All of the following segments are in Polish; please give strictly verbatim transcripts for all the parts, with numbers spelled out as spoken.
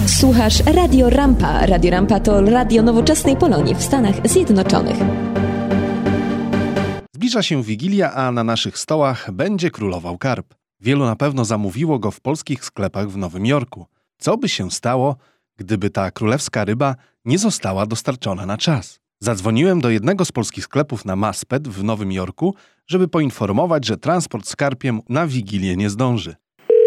Słuchasz Radio Rampa. Radio Rampa to radio nowoczesnej Polonii w Stanach Zjednoczonych. Zbliża się Wigilia, a na naszych stołach będzie królował karp. Wielu na pewno zamówiło go w polskich sklepach w Nowym Jorku. Co by się stało, gdyby ta królewska ryba nie została dostarczona na czas? Zadzwoniłem do jednego z polskich sklepów na Maspet w Nowym Jorku, żeby poinformować, że transport z karpiem na Wigilię nie zdąży.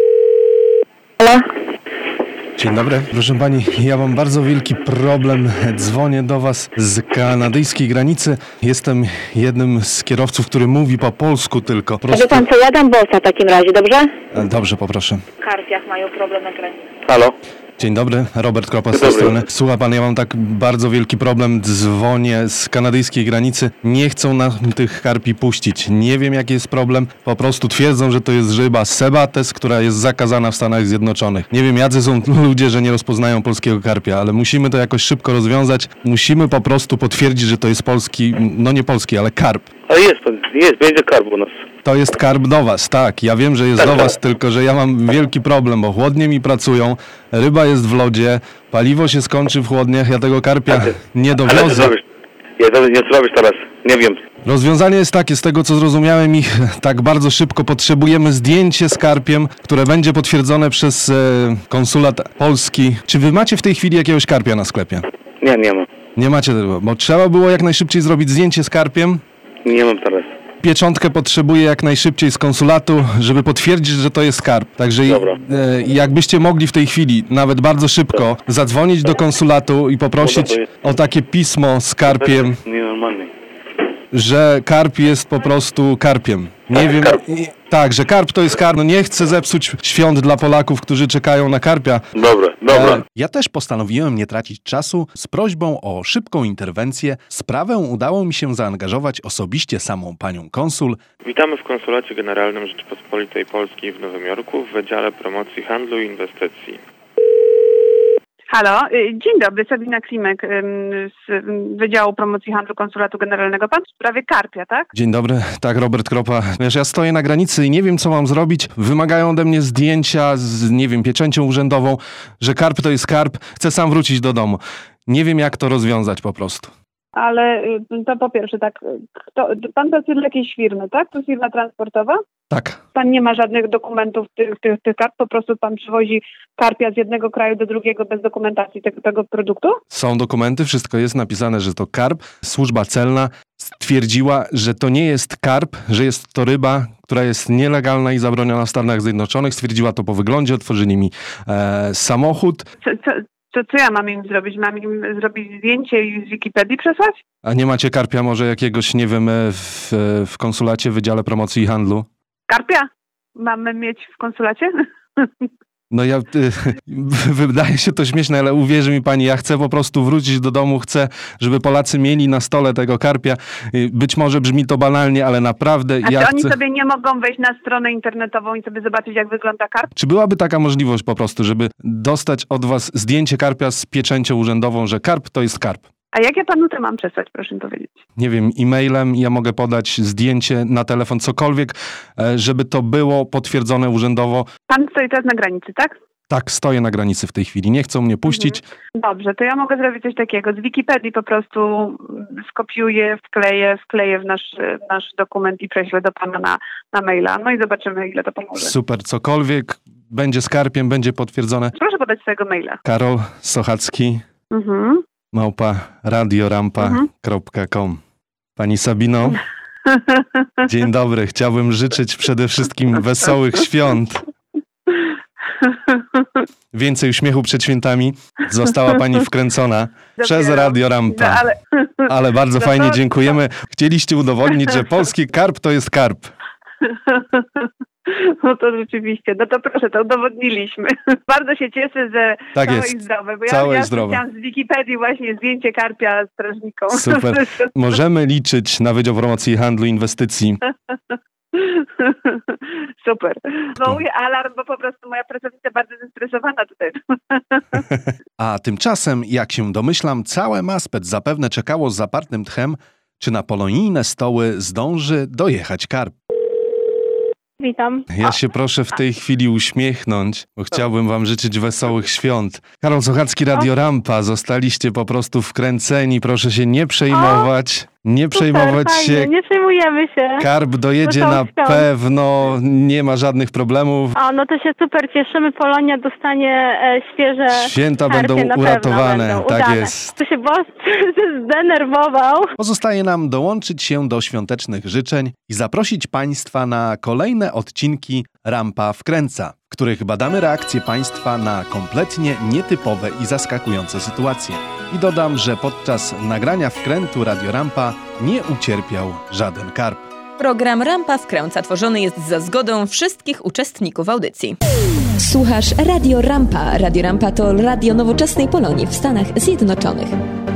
Halo? Dzień dobry. Proszę pani, ja mam bardzo wielki problem. Dzwonię do was z kanadyjskiej granicy. Jestem jednym z kierowców, który mówi po polsku tylko. Proszę pan co, ja dam bossa w takim razie, dobrze? Dobrze, poproszę. W karpiach mają problem na granicy. Halo? Dzień dobry, Robert Kropa z tej strony. Słucha pan, ja mam tak bardzo wielki problem, dzwonię z kanadyjskiej granicy. Nie chcą nam tych karpi puścić. Nie wiem, jaki jest problem. Po prostu twierdzą, że to jest ryba Sebates, która jest zakazana w Stanach Zjednoczonych. Nie wiem, jacy są ludzie, że nie rozpoznają polskiego karpia, ale musimy to jakoś szybko rozwiązać. Musimy po prostu potwierdzić, że to jest polski, no nie polski, ale karp. Ale jest, jest, będzie karp u nas. To jest karp do was, tak. Ja wiem, że jest do was, tylko że ja mam wielki problem, bo chłodnie mi pracują, ryba jest w lodzie, paliwo się skończy w chłodniach, ja tego karpia nie dowiozę. Ale co zrobisz? Ja to nie zrobisz teraz, nie wiem. Rozwiązanie jest takie, z tego co zrozumiałem i tak bardzo szybko potrzebujemy zdjęcie z karpiem, które będzie potwierdzone przez e, konsulat polski. Czy wy macie w tej chwili jakiegoś karpia na sklepie? Nie, nie mam. Nie macie tego, bo trzeba było jak najszybciej zrobić zdjęcie z karpiem. Nie mam teraz. Pieczątkę potrzebuję jak najszybciej z konsulatu, żeby potwierdzić, że to jest karp. Także Dobra. E, jakbyście mogli w tej chwili, nawet bardzo szybko, zadzwonić do konsulatu i poprosić o takie pismo z karpiem, Nienormalnie. że karp jest po prostu karpiem. Nie Tak, wiem. karp. I, tak, że karp to jest karp. No nie chcę zepsuć świąt dla Polaków, którzy czekają na karpia. Dobra, dobra. E, ja też postanowiłem nie tracić czasu z prośbą o szybką interwencję. W sprawę udało mi się zaangażować osobiście samą panią konsul. Witamy w Konsulacie Generalnym Rzeczypospolitej Polskiej w Nowym Jorku w Wydziale Promocji Handlu i Inwestycji. Halo, dzień dobry, Sabina Klimek z Wydziału Promocji Handlu Konsulatu Generalnego. Pan w sprawie karpia, tak? Dzień dobry, tak, Robert Kropa. Wiesz, ja stoję na granicy i nie wiem, co mam zrobić. Wymagają ode mnie zdjęcia z, nie wiem, pieczęcią urzędową, że karp to jest karp. Chcę sam wrócić do domu. Nie wiem, jak to rozwiązać po prostu. Ale to po pierwsze, tak, kto, pan pracuje dla jakiejś firmy, tak? To jest firma transportowa? Tak. Pan nie ma żadnych dokumentów tych, tych, tych karp, po prostu pan przywozi karpia z jednego kraju do drugiego bez dokumentacji tego, tego produktu? Są dokumenty, wszystko jest napisane, że to karp. Służba celna stwierdziła, że to nie jest karp, że jest to ryba, która jest nielegalna i zabroniona w Stanach Zjednoczonych. Stwierdziła to po wyglądzie, otworzyli mi e, samochód. Co, co, co, co ja mam im zrobić? Mam im zrobić zdjęcie i z Wikipedii przesłać? A nie macie karpia może jakiegoś, nie wiem, w, w konsulacie, Wydziale Promocji i Handlu? Karpia? Mamy mieć w konsulacie? No ja, y, wydaje się to śmieszne, ale uwierzy mi pani, ja chcę po prostu wrócić do domu, chcę, żeby Polacy mieli na stole tego karpia. Y, być może brzmi to banalnie, ale naprawdę A ja czy chcę... oni sobie nie mogą wejść na stronę internetową i sobie zobaczyć, jak wygląda karp? Czy byłaby taka możliwość po prostu, żeby dostać od was zdjęcie karpia z pieczęcią urzędową, że karp to jest karp? A jak ja panu to mam przesłać, proszę mi powiedzieć? Nie wiem, e-mailem, ja mogę podać zdjęcie na telefon, cokolwiek, żeby to było potwierdzone urzędowo. Pan stoi teraz na granicy, tak? Tak, stoję na granicy w tej chwili, nie chcą mnie puścić. Mhm. Dobrze, to ja mogę zrobić coś takiego. Z Wikipedii po prostu skopiuję, wkleję, wkleję w nasz, nasz dokument i prześlę do pana na, na maila. No i zobaczymy, ile to pomoże. Super, cokolwiek będzie z karpiem, będzie potwierdzone. Proszę podać swojego maila. Karol Sochacki, Mhm. małpa radiorampa kropka com. Pani Sabino, dzień dobry. Chciałbym życzyć przede wszystkim wesołych świąt. Więcej uśmiechu przed świętami. Została pani wkręcona przez Radio Rampa. No, ale... ale bardzo no fajnie to... dziękujemy. Chcieliście udowodnić, że polski karp to jest karp. No to rzeczywiście, no to proszę, to udowodniliśmy. Bardzo się cieszę, że tak całe jest. i zdrowe, bo całe ja, i ja zdrowe. chciałam z Wikipedii właśnie zdjęcie karpia strażnikom. Super. Możemy liczyć na Wydział Promocji Handlu i Inwestycji. Super. Zwołuję alarm, bo po prostu moja pracownica bardzo zestresowana tutaj. A tymczasem, jak się domyślam, całe Maspet zapewne czekało z zapartym tchem, czy na polonijne stoły zdąży dojechać karp. Witam. Ja się proszę w tej chwili uśmiechnąć, bo chciałbym wam życzyć wesołych świąt. Karol Sochacki, Radio Rampa. Zostaliście po prostu wkręceni. Proszę się nie przejmować. Nie przejmować Super, się. fajnie, nie przejmujemy się. Karp dojedzie na Wesołych świąt. pewno. Nie ma żadnych problemów. A, no to się super cieszymy. Polonia dostanie e, świeże Święta karpie, będą na pewno uratowane. Będą Tak udane. jest. To się boss zdenerwował. Pozostaje nam dołączyć się do świątecznych życzeń i zaprosić Państwa na kolejne odcinki Rampa Wkręca, w których badamy reakcję Państwa na kompletnie nietypowe i zaskakujące sytuacje. I dodam, że podczas nagrania wkrętu Radio Rampa nie ucierpiał żaden karp. Program Rampa Wkręca tworzony jest za zgodą wszystkich uczestników audycji. Słuchasz Radio Rampa. Radio Rampa to radio Nowoczesnej Polonii w Stanach Zjednoczonych.